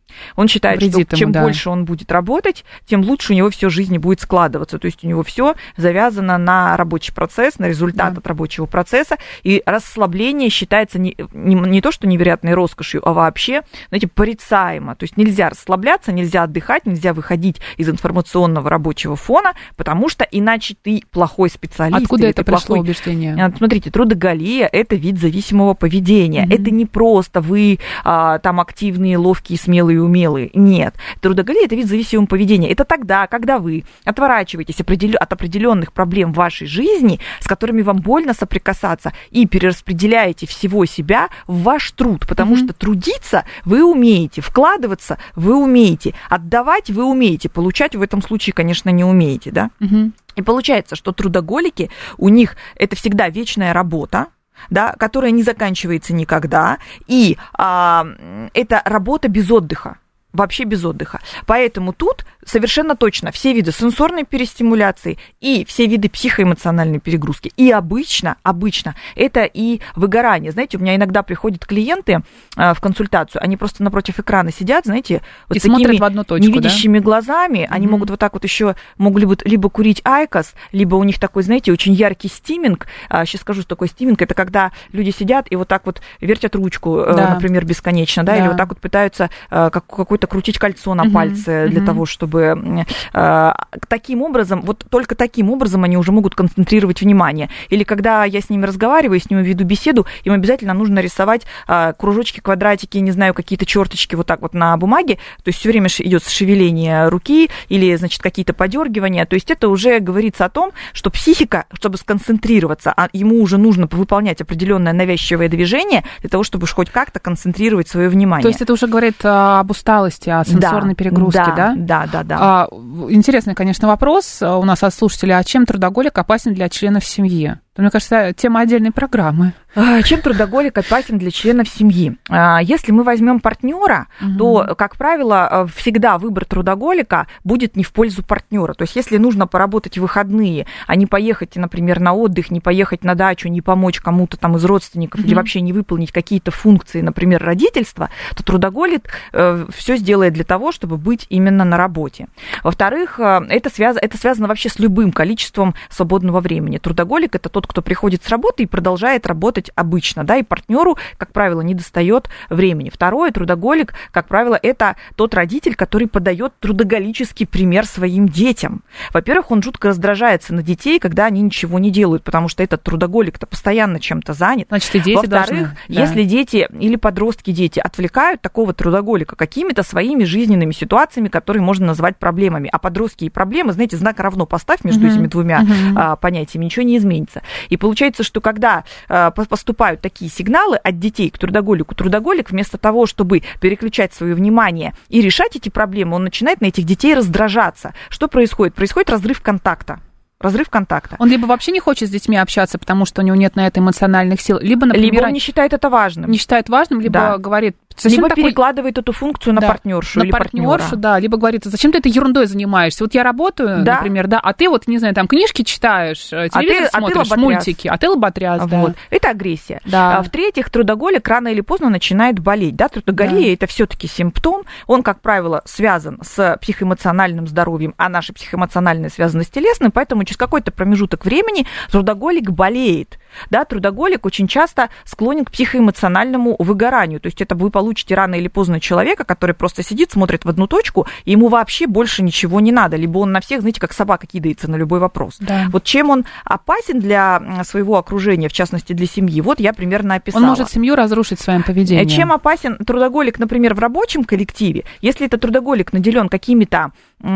Он считает, Вредит что чем ему, да. больше он будет работать, тем лучше у него все в жизни будет складываться. То есть у него все завязано на рабочий процесс, на результат да. от рабочего процесса. И расслабление считается не, не, не то, что невероятной роскошью, а вообще, знаете, порицаемо. То есть нельзя расслабляться, нельзя отдыхать, нельзя выходить из информационного рабочего фона, потому что иначе ты плохой специалист. Откуда это пришло плохой... убеждение? Смотрите, трудоголия – это вид зависимого поведения. Mm-hmm. Это не просто вы а, там активные, ловкие, смелые, умелые. Нет. Трудоголия – это вид зависимого поведения. Это тогда, когда вы отворачиваетесь от определенных проблем в вашей жизни, с которыми вам больно соприкасаться, и перераспределяете всего себя в ваш труд. Потому mm-hmm. что трудиться вы умеете, вкладываться вы умеете, отдавать вы умеете, получать в этом случае, конечно, не умеете. Да? Mm-hmm. И получается, что трудоголики, у них это всегда вечная работа, да, которая не заканчивается никогда, и а, это работа без отдыха. Вообще без отдыха. Поэтому тут совершенно точно все виды сенсорной перестимуляции и все виды психоэмоциональной перегрузки. И обычно, обычно это и выгорание. Знаете, у меня иногда приходят клиенты э, в консультацию, они просто напротив экрана сидят, знаете, вот и с такими в одну точку, невидящими да? глазами. Mm-hmm. Они могут вот так вот еще, могут либо, либо курить айкос, либо у них такой, знаете, очень яркий стиминг. А, сейчас скажу, что такое стиминг. Это когда люди сидят и вот так вот вертят ручку, да. э, например, бесконечно, да, да, или вот так вот пытаются э, как, какой-то крутить кольцо на uh-huh, пальце для uh-huh. того, чтобы э, таким образом, вот только таким образом они уже могут концентрировать внимание. Или когда я с ними разговариваю, с ними веду беседу, им обязательно нужно рисовать э, кружочки, квадратики, не знаю, какие-то черточки вот так вот на бумаге, то есть все время идет шевеление руки или, значит, какие-то подергивания, то есть это уже говорится о том, что психика, чтобы сконцентрироваться, а ему уже нужно выполнять определенное навязчивое движение для того, чтобы хоть как-то концентрировать свое внимание. То есть это уже говорит об усталости, о сенсорной да, перегрузке, да? Да, да, да. да. А, интересный, конечно, вопрос у нас от слушателя. А чем трудоголик опасен для членов семьи? Мне кажется, тема отдельной программы. Чем трудоголик опасен для членов семьи? Если мы возьмем партнера, угу. то, как правило, всегда выбор трудоголика будет не в пользу партнера. То есть, если нужно поработать в выходные, а не поехать, например, на отдых, не поехать на дачу, не помочь кому-то там из родственников угу. или вообще не выполнить какие-то функции, например, родительства, то трудоголик все сделает для того, чтобы быть именно на работе. Во-вторых, это связано, это связано вообще с любым количеством свободного времени. Трудоголик – это тот, кто приходит с работы и продолжает работать обычно, да, и партнеру, как правило, не достает времени. Второе, трудоголик, как правило, это тот родитель, который подает трудоголический пример своим детям. Во-первых, он жутко раздражается на детей, когда они ничего не делают, потому что этот трудоголик-то постоянно чем-то занят. Значит, и дети Во-вторых, должны, да. если дети или подростки дети отвлекают такого трудоголика какими-то своими жизненными ситуациями, которые можно назвать проблемами, а подростки и проблемы, знаете, знак равно поставь между uh-huh. этими двумя uh-huh. а, понятиями, ничего не изменится. И получается, что когда а, поступают такие сигналы от детей к трудоголику, трудоголик вместо того, чтобы переключать свое внимание и решать эти проблемы, он начинает на этих детей раздражаться. Что происходит? Происходит разрыв контакта. Разрыв контакта. Он либо вообще не хочет с детьми общаться, потому что у него нет на это эмоциональных сил, либо, например... Либо он не считает это важным. Не считает важным, либо да. говорит... Либо такой... перекладывает эту функцию на да. партнершу на или партнершу, партнера. Да, либо говорит, зачем ты этой ерундой занимаешься? Вот я работаю, да. например, да, а ты вот, не знаю, там книжки читаешь, телевизор а ты, смотришь, а ты мультики, а ты лоботряс, вот. да. Это агрессия. Да. А в-третьих, трудоголик рано или поздно начинает болеть. Да? Трудоголия да. это все-таки симптом, он, как правило, связан с психоэмоциональным здоровьем, а наше психоэмоциональное связано с телесным, поэтому через какой-то промежуток времени трудоголик болеет. Да? Трудоголик очень часто склонен к психоэмоциональному выгоранию, то есть это вы получите рано или поздно человека, который просто сидит, смотрит в одну точку, и ему вообще больше ничего не надо, либо он на всех, знаете, как собака кидается на любой вопрос. Да. Вот чем он опасен для своего окружения, в частности для семьи, вот я примерно описала. Он может семью разрушить своим поведением. Чем опасен трудоголик, например, в рабочем коллективе, если этот трудоголик наделен какими-то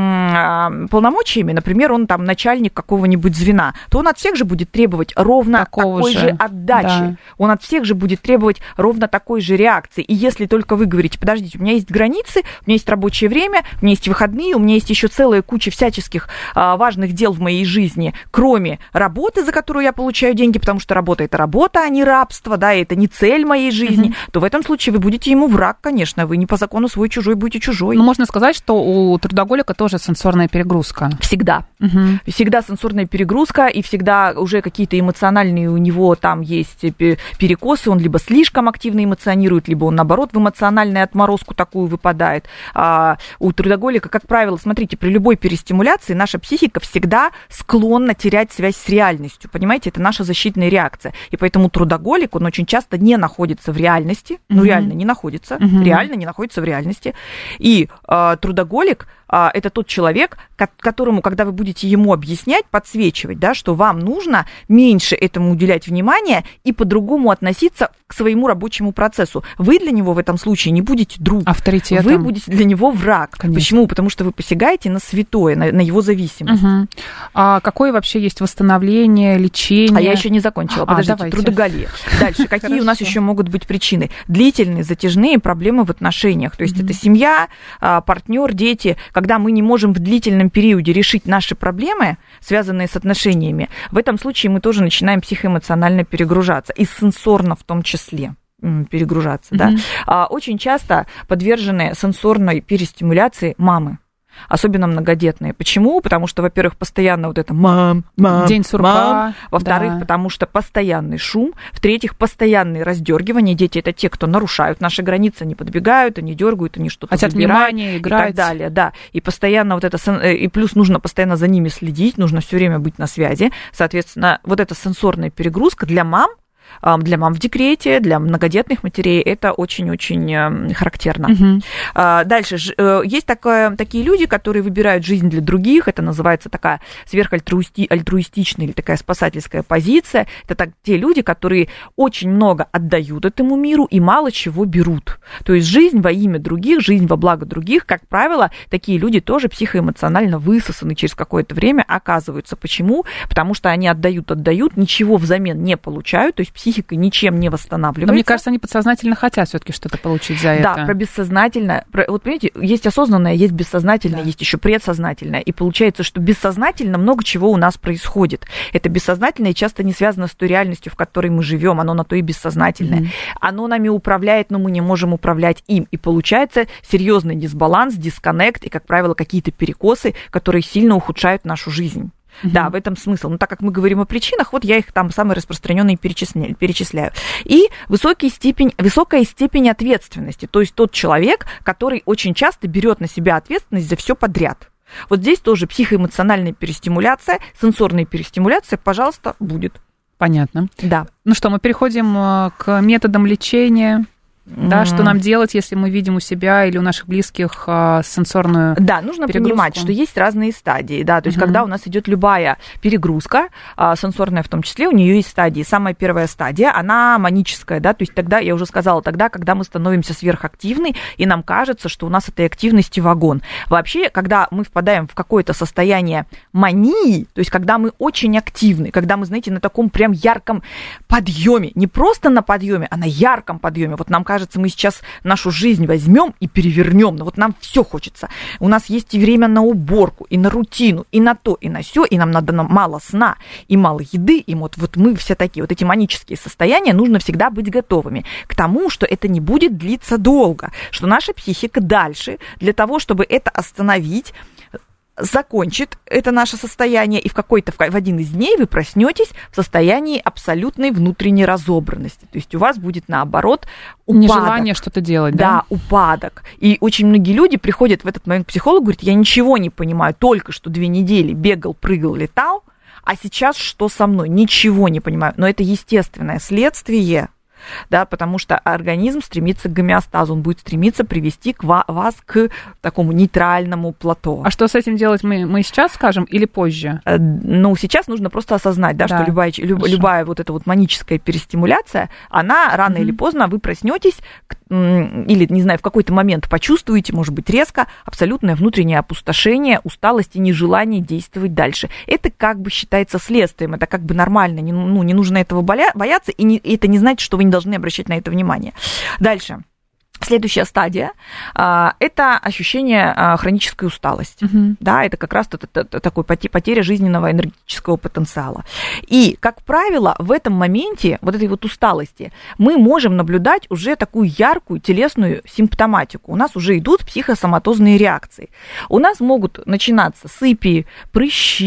полномочиями, например, он там начальник какого-нибудь звена, то он от всех же будет требовать ровно Такого такой же, же отдачи. Да. Он от всех же будет требовать ровно такой же реакции. И если только вы говорите, подождите, у меня есть границы, у меня есть рабочее время, у меня есть выходные, у меня есть еще целая куча всяческих а, важных дел в моей жизни, кроме работы, за которую я получаю деньги, потому что работа – это работа, а не рабство, да, и это не цель моей жизни, mm-hmm. то в этом случае вы будете ему враг, конечно, вы не по закону свой-чужой будете чужой. Но можно сказать, что у трудоголика тоже сенсорная перегрузка. Всегда. Угу. Всегда сенсорная перегрузка, и всегда уже какие-то эмоциональные у него там есть перекосы, он либо слишком активно эмоционирует, либо он, наоборот, в эмоциональную отморозку такую выпадает. А у трудоголика, как правило, смотрите, при любой перестимуляции наша психика всегда склонна терять связь с реальностью, понимаете, это наша защитная реакция. И поэтому трудоголик, он очень часто не находится в реальности, mm-hmm. ну, реально не находится, mm-hmm. реально не находится в реальности. И э, трудоголик э, это тот человек, которому, когда вы будете ему объяснять, подсвечивать, да, что вам нужно меньше этому уделять внимания и по-другому относиться к своему рабочему процессу. Вы для него в этом случае не будете друг. Авторитетом. Вы будете для него враг. Конечно. Почему? Потому что вы посягаете на святое, на, на его зависимость. Угу. А какое вообще есть восстановление, лечение? А я еще не закончила. Подождите, а, трудоголия. Дальше. Какие у нас еще могут быть причины? Длительные, затяжные проблемы в отношениях. То есть угу. это семья, партнер, дети. Когда мы не можем в длительном периоде решить наши проблемы, связанные с отношениями, в этом случае мы тоже начинаем психоэмоционально перегружаться. И сенсорно в том числе перегружаться. Mm-hmm. Да? Очень часто подвержены сенсорной перестимуляции мамы. Особенно многодетные. Почему? Потому что, во-первых, постоянно вот это мам, мам, день сурка. Мам. Во-вторых, да. потому что постоянный шум. В-третьих, постоянные раздергивания. Дети это те, кто нарушают наши границы, они подбегают, они дергают, они что-то хотят забирают внимания, и играть. так далее. Да. И постоянно вот это, и плюс нужно постоянно за ними следить, нужно все время быть на связи. Соответственно, вот эта сенсорная перегрузка для мам, для мам в декрете, для многодетных матерей это очень-очень характерно. Угу. Дальше. Есть такое, такие люди, которые выбирают жизнь для других. Это называется такая сверхальтруистичная или такая спасательская позиция. Это так, те люди, которые очень много отдают этому миру и мало чего берут. То есть жизнь во имя других, жизнь во благо других, как правило, такие люди тоже психоэмоционально высосаны через какое-то время оказываются. Почему? Потому что они отдают, отдают, ничего взамен не получают, то есть психика ничем не восстанавливается. Но мне кажется, они подсознательно хотят все-таки что-то получить за это. Да, про бессознательное. Про, вот понимаете, есть осознанное, есть бессознательное, да. есть еще предсознательное. И получается, что бессознательно много чего у нас происходит. Это бессознательное часто не связано с той реальностью, в которой мы живем. Оно на то и бессознательное. Mm-hmm. Оно нами управляет, но мы не можем управлять им. И получается серьезный дисбаланс, дисконнект и, как правило, какие-то перекосы, которые сильно ухудшают нашу жизнь. Mm-hmm. Да, в этом смысл. Но так как мы говорим о причинах, вот я их там самые распространенные перечисляю. перечисляю. И высокий степень, высокая степень ответственности. То есть тот человек, который очень часто берет на себя ответственность за все подряд. Вот здесь тоже психоэмоциональная перестимуляция, сенсорная перестимуляция, пожалуйста, будет. Понятно. Да. Ну что, мы переходим к методам лечения. Да, mm. что нам делать, если мы видим у себя или у наших близких а, сенсорную Да, нужно перегрузку. Понимать, что есть разные стадии. Да, то есть, mm-hmm. когда у нас идет любая перегрузка, а, сенсорная в том числе, у нее есть стадии. Самая первая стадия, она маническая, да, то есть тогда, я уже сказала, тогда, когда мы становимся сверхактивны, и нам кажется, что у нас этой активности вагон. Вообще, когда мы впадаем в какое-то состояние мании, то есть когда мы очень активны, когда мы, знаете, на таком прям ярком подъеме, не просто на подъеме, а на ярком подъеме, вот нам кажется, мы сейчас нашу жизнь возьмем и перевернем, но вот нам все хочется. У нас есть и время на уборку, и на рутину, и на то, и на сё, и нам надо мало сна, и мало еды, и вот, вот мы все такие, вот эти манические состояния, нужно всегда быть готовыми к тому, что это не будет длиться долго, что наша психика дальше, для того, чтобы это остановить, закончит это наше состояние, и в какой-то в один из дней вы проснетесь в состоянии абсолютной внутренней разобранности. То есть у вас будет, наоборот, упадок. Нежелание что-то делать, да? Да, упадок. И очень многие люди приходят в этот момент к психологу и говорят, я ничего не понимаю, только что две недели бегал, прыгал, летал, а сейчас что со мной? Ничего не понимаю. Но это естественное следствие, да, потому что организм стремится к гомеостазу, он будет стремиться привести к ва- вас к такому нейтральному плато. А что с этим делать, мы, мы сейчас скажем или позже? Ну, сейчас нужно просто осознать, да, да, что любая, люб, любая вот эта вот маническая перестимуляция, она рано mm-hmm. или поздно, вы проснетесь или, не знаю, в какой-то момент почувствуете, может быть, резко, абсолютное внутреннее опустошение, усталость и нежелание действовать дальше. Это как бы считается следствием, это как бы нормально, не, ну, не нужно этого бояться, и, не, и это не значит, что вы не должны обращать на это внимание. Дальше. Следующая стадия – это ощущение хронической усталости. Uh-huh. Да, это как раз такой потеря жизненного энергетического потенциала. И, как правило, в этом моменте, вот этой вот усталости, мы можем наблюдать уже такую яркую телесную симптоматику. У нас уже идут психосоматозные реакции. У нас могут начинаться сыпи, прыщи,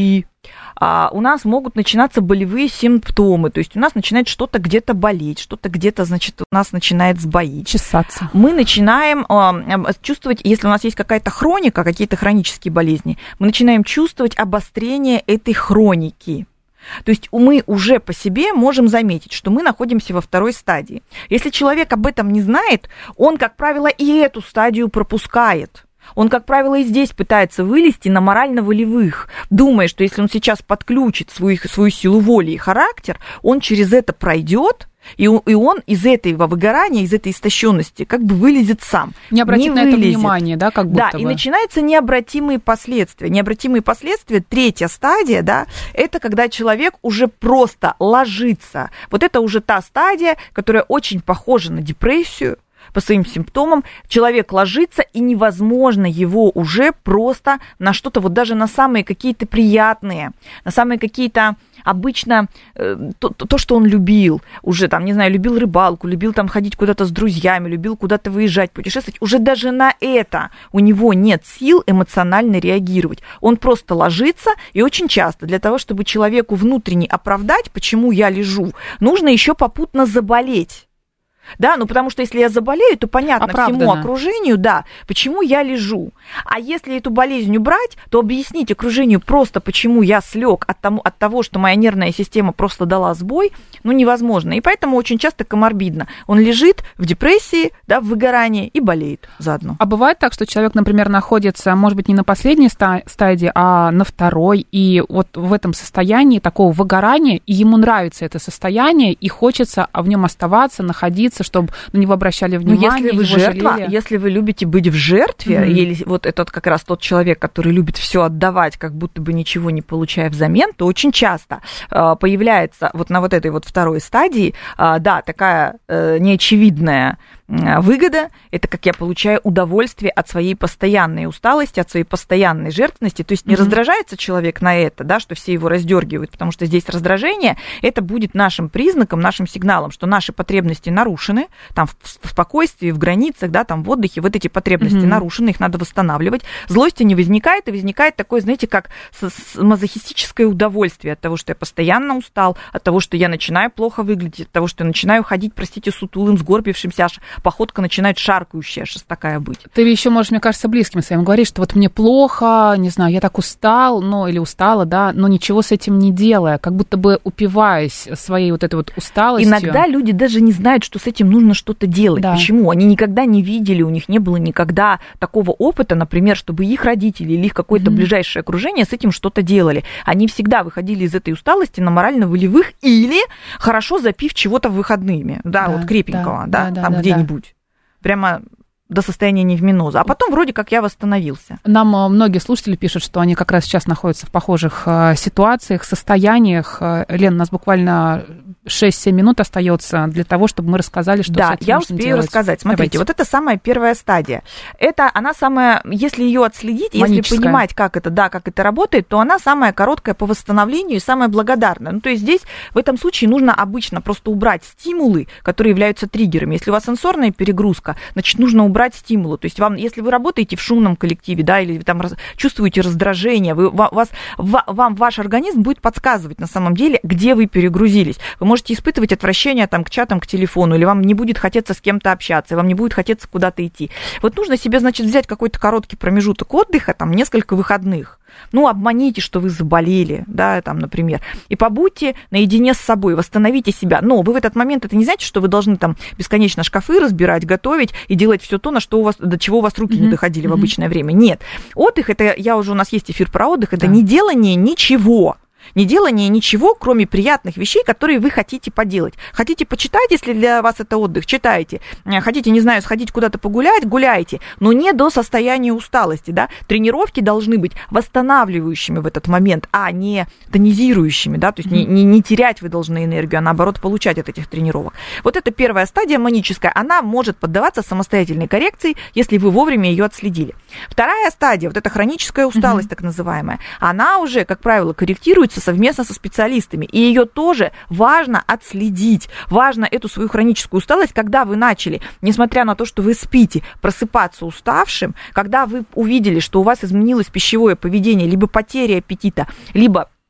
а, у нас могут начинаться болевые симптомы, то есть у нас начинает что-то где-то болеть, что-то где-то, значит, у нас начинает сбоить. Чесаться. Мы начинаем а, чувствовать, если у нас есть какая-то хроника, какие-то хронические болезни, мы начинаем чувствовать обострение этой хроники. То есть мы уже по себе можем заметить, что мы находимся во второй стадии. Если человек об этом не знает, он, как правило, и эту стадию пропускает. Он, как правило, и здесь пытается вылезти на морально-волевых, думая, что если он сейчас подключит свою, свою силу воли и характер, он через это пройдет, и он из этого выгорания, из этой истощенности как бы вылезет сам. Не обратит не на это внимание, да, как будто Да, бы. И начинаются необратимые последствия. Необратимые последствия, третья стадия, да, это когда человек уже просто ложится. Вот это уже та стадия, которая очень похожа на депрессию. По своим симптомам человек ложится, и невозможно его уже просто на что-то, вот даже на самые какие-то приятные, на самые какие-то обычно э, то, то, что он любил, уже там, не знаю, любил рыбалку, любил там ходить куда-то с друзьями, любил куда-то выезжать, путешествовать, уже даже на это у него нет сил эмоционально реагировать. Он просто ложится, и очень часто для того, чтобы человеку внутренне оправдать, почему я лежу, нужно еще попутно заболеть. Да, ну потому что если я заболею, то понятно Оправдано. Всему окружению, да, почему я лежу. А если эту болезнь убрать, то объяснить окружению просто, почему я слег от, тому, от того, что моя нервная система просто дала сбой, ну невозможно. И поэтому очень часто коморбидно. Он лежит в депрессии, да, в выгорании и болеет заодно. А бывает так, что человек, например, находится, может быть, не на последней стадии, а на второй, и вот в этом состоянии такого выгорания, и ему нравится это состояние, и хочется в нем оставаться, находиться, чтобы на него обращали внимание. Но если вы жертва, жалели. Если вы любите быть в жертве, mm-hmm. или вот этот как раз тот человек, который любит все отдавать, как будто бы ничего не получая взамен, то очень часто э, появляется вот на вот этой вот второй стадии, э, да, такая э, неочевидная выгода, это как я получаю удовольствие от своей постоянной усталости, от своей постоянной жертвенности, то есть не mm-hmm. раздражается человек на это, да, что все его раздергивают, потому что здесь раздражение, это будет нашим признаком, нашим сигналом, что наши потребности нарушены, там в, в спокойствии, в границах, да, там в отдыхе, вот эти потребности mm-hmm. нарушены, их надо восстанавливать, злости не возникает, и возникает такое, знаете, как мазохистическое удовольствие от того, что я постоянно устал, от того, что я начинаю плохо выглядеть, от того, что я начинаю ходить, простите, сутулым, сгорбившимся, аж походка начинает шаркающая, сейчас такая быть. Ты еще можешь, мне кажется, близким своим говорить, что вот мне плохо, не знаю, я так устал, ну, или устала, да, но ничего с этим не делая, как будто бы упиваясь своей вот этой вот усталостью. Иногда люди даже не знают, что с этим нужно что-то делать. Да. Почему? Они никогда не видели, у них не было никогда такого опыта, например, чтобы их родители или их какое-то mm-hmm. ближайшее окружение с этим что-то делали. Они всегда выходили из этой усталости на морально-волевых или хорошо запив чего-то выходными, да, да вот крепенького, да, да, да там да, где-нибудь. Да. Прямо до состояния невменоза. А потом вроде как я восстановился. Нам многие слушатели пишут, что они как раз сейчас находятся в похожих ситуациях, состояниях. Лен, у нас буквально шесть-семь минут остается для того, чтобы мы рассказали, что да, с этим я нужно успею делать. рассказать. Смотрите, Давайте. Вот это самая первая стадия. Это она самая, если ее отследить, Маническая. Если понимать, как это, да, как это работает, то она самая короткая по восстановлению и самая благодарная. Ну, то есть здесь в этом случае нужно обычно просто убрать стимулы, которые являются триггерами. Если у вас сенсорная перегрузка, значит, нужно убрать стимулы. То есть вам, если вы работаете в шумном коллективе, да, или вы там раз, чувствуете раздражение, вы, вас, вам ваш организм будет подсказывать на самом деле, где вы перегрузились. Вы можете испытывать отвращение там, к чатам, к телефону, или вам не будет хотеться с кем-то общаться, и вам не будет хотеться куда-то идти. Вот нужно себе, значит, взять какой-то короткий промежуток отдыха, там, несколько выходных. Ну, обманите, что вы заболели, да, там, например, и побудьте наедине с собой, восстановите себя. Но вы в этот момент, это не значит, что вы должны там бесконечно шкафы разбирать, готовить и делать все то, на что у вас, до чего у вас руки mm-hmm. не доходили mm-hmm. в обычное время. Нет. Отдых, это, я уже, у нас есть эфир про отдых, это да. не делание ничего. Не делание ничего, кроме приятных вещей, которые вы хотите поделать. Хотите почитать, если для вас это отдых, читайте. Хотите, не знаю, сходить куда-то погулять, гуляйте, но не до состояния усталости, да. Тренировки должны быть восстанавливающими в этот момент, а не тонизирующими, да, то есть не, не, не терять вы должны энергию, а наоборот получать от этих тренировок. Вот эта первая стадия маническая, она может поддаваться самостоятельной коррекции, если вы вовремя ее отследили. Вторая стадия, вот эта хроническая усталость, mm-hmm. так называемая, она уже, как правило, корректируется совместно со специалистами, и ее тоже важно отследить. Важно эту свою хроническую усталость, когда вы начали, несмотря на то, что вы спите, просыпаться уставшим, когда вы увидели, что у вас изменилось пищевое поведение, либо потеря аппетита, либо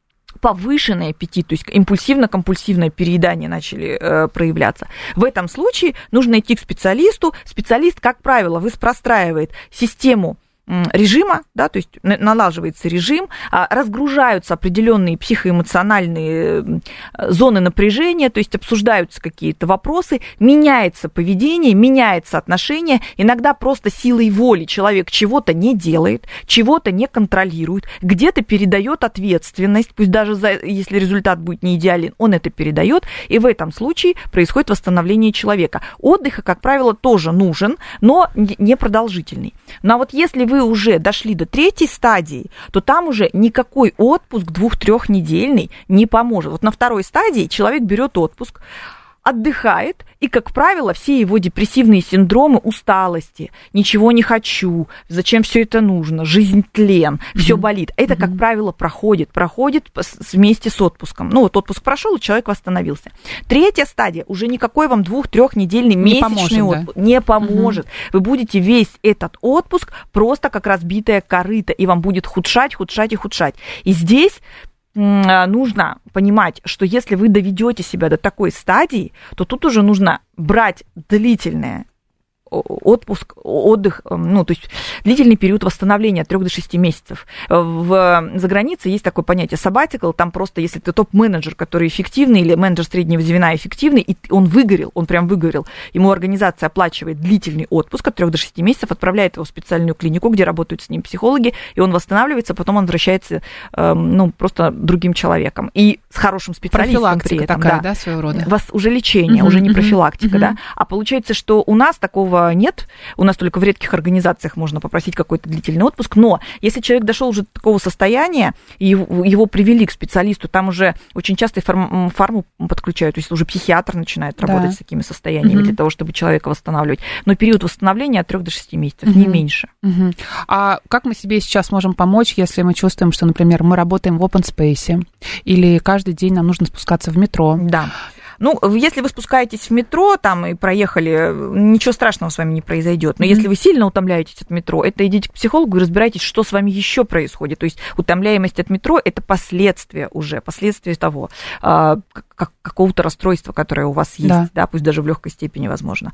повышенный аппетит, то есть импульсивно-компульсивное переедание начали э, проявляться. В этом случае нужно идти к специалисту. Специалист, как правило, воспростраивает систему режима, да, то есть налаживается режим, разгружаются определенные психоэмоциональные зоны напряжения, то есть обсуждаются какие-то вопросы, меняется поведение, меняется отношение, иногда просто силой воли человек чего-то не делает, чего-то не контролирует, где-то передает ответственность, пусть даже за, если результат будет не идеален, он это передает, и в этом случае происходит восстановление человека. Отдых, как правило, тоже нужен, но не продолжительный. Но вот если вы вы уже дошли до третьей стадии, то там уже никакой отпуск двух-трехнедельный не поможет. Вот на второй стадии человек берет отпуск, отдыхает, и, как правило, все его депрессивные синдромы усталости, ничего не хочу, зачем все это нужно, жизнь тлен, все mm-hmm. болит. Это, mm-hmm. как правило, проходит, проходит вместе с отпуском. Ну, вот отпуск прошел, и человек восстановился. Третья стадия, уже никакой вам двух-трехнедельный месячный поможет, отпуск да? не поможет. Mm-hmm. Вы будете весь этот отпуск просто как разбитая корыто, и вам будет худшать, худшать и худшать. И здесь нужно понимать, что если вы доведете себя до такой стадии, то тут уже нужно брать длительное отпуск, отдых, ну, то есть длительный период восстановления от трёх до шести месяцев. В, за границей есть такое понятие sabbatical, там просто, если ты топ-менеджер, который эффективный, или менеджер среднего звена эффективный, и он выгорел, он прям выгорел, ему организация оплачивает длительный отпуск от трёх до шести месяцев, отправляет его в специальную клинику, где работают с ним психологи, и он восстанавливается, потом он возвращается, э, ну, просто другим человеком. И с хорошим специалистом при этом. Такая, да, да, своего рода? Вас уже лечение, uh-huh, уже не профилактика, uh-huh. да. А получается, что у нас такого нет, у нас только в редких организациях можно попросить какой-то длительный отпуск, но если человек дошел уже до такого состояния, и его, его привели к специалисту, там уже очень часто фарм, фарму подключают, то есть уже психиатр начинает работать да. с такими состояниями угу. для того, чтобы человека восстанавливать. Но период восстановления от трёх до шести месяцев, угу. не меньше. Угу. А как мы себе сейчас можем помочь, если мы чувствуем, что, например, мы работаем в open space, или каждый день нам нужно спускаться в метро? Да. Ну, если вы спускаетесь в метро там и проехали, ничего страшного с вами не произойдет. Но mm-hmm. если вы сильно утомляетесь от метро, это идите к психологу и разбирайтесь, что с вами еще происходит. То есть утомляемость от метро – это последствия уже, последствия того, какого-то расстройства, которое у вас есть, да. Да, пусть даже в легкой степени, возможно.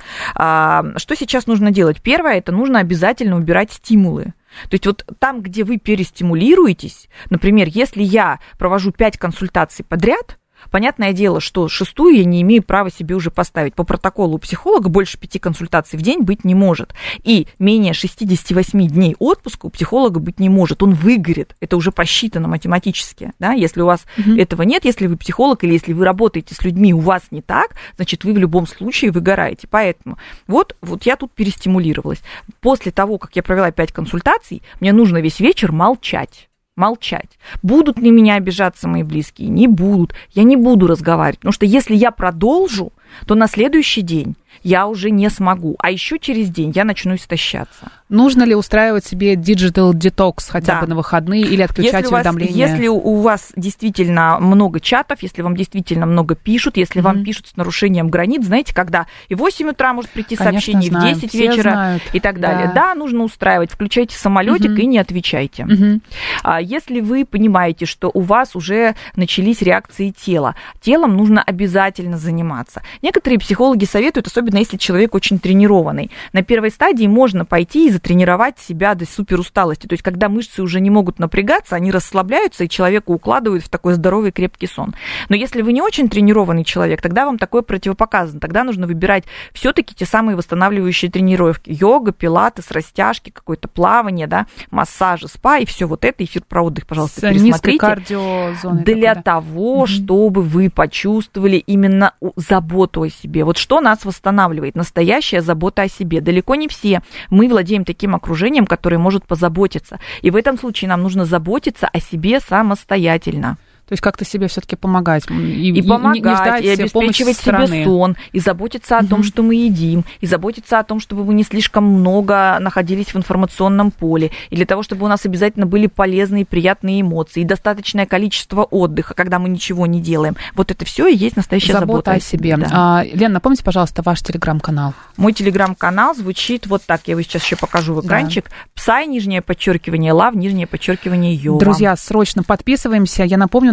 Что сейчас нужно делать? Первое – это нужно обязательно убирать стимулы. То есть вот там, где вы перестимулируетесь, например, если я провожу пять консультаций подряд, понятное дело, что шестую я не имею права себе уже поставить. По протоколу у психолога больше пяти консультаций в день быть не может. И менее шестьдесят восемь дней отпуска у психолога быть не может. Он выгорит. Это уже посчитано математически. Да? Если у вас угу. этого нет, если вы психолог или если вы работаете с людьми, у вас не так, значит, вы в любом случае выгораете. Поэтому вот, вот я тут перестимулировалась. После того, как я провела пять консультаций, мне нужно весь вечер молчать. молчать. Будут ли меня обижаться мои близкие? Не будут. Я не буду разговаривать. Потому что если я продолжу, то на следующий день я уже не смогу. А еще через день я начну истощаться. Нужно ли устраивать себе digital detox хотя да. бы на выходные или отключать если уведомления? Вас, если у вас действительно много чатов, если вам действительно много пишут, если mm-hmm. вам пишут с нарушением границ, знаете, когда и в восемь утра может прийти Конечно, сообщение, знаю. в десять Все вечера знают. И так далее. Да, да нужно устраивать. Включайте самолетик mm-hmm. и не отвечайте. Mm-hmm. А если вы понимаете, что у вас уже начались реакции тела, телом нужно обязательно заниматься. Некоторые психологи советуют, особенно если человек очень тренированный. На первой стадии можно пойти и затренировать себя до суперусталости. То есть, когда мышцы уже не могут напрягаться, они расслабляются, и человека укладывают в такой здоровый крепкий сон. Но если вы не очень тренированный человек, тогда вам такое противопоказано. Тогда нужно выбирать все-таки те самые восстанавливающие тренировки. Йога, пилатес, растяжки, какое-то плавание, да, массажи, спа, и все вот это. Эфир про отдых, пожалуйста, с пересмотрите. Кардиозоной для такой, да. того, угу. чтобы вы почувствовали именно заботу о себе. Вот что нас восстанавливает? Настоящая забота о себе. Далеко не все. Мы владеем таким окружением, которое может позаботиться. И в этом случае нам нужно заботиться о себе самостоятельно. То есть как-то себе все-таки помогать. И, и помогать, не ждать и обеспечивать себе сон, и заботиться о том, что мы едим, и заботиться о том, чтобы мы не слишком много находились в информационном поле, и для того, чтобы у нас обязательно были полезные, приятные эмоции, и достаточное количество отдыха, когда мы ничего не делаем. Вот это все и есть настоящая забота, забота о себе. Да. А, Лен, напомните, пожалуйста, ваш телеграм-канал. Мой телеграм-канал звучит вот так. Я его сейчас еще покажу в экранчик. Да. Псай, нижнее подчеркивание, лав, нижнее подчеркивание, йога. Друзья, срочно подписываемся. Я напомню,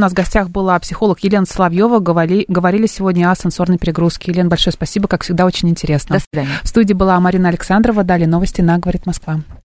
нас в гостях была психолог Елена Соловьева. Говорили, говорили сегодня о сенсорной перегрузке. Елена, большое спасибо, как всегда, очень интересно. До свидания. В студии была Марина Александрова. Далее новости на «Говорит Москва».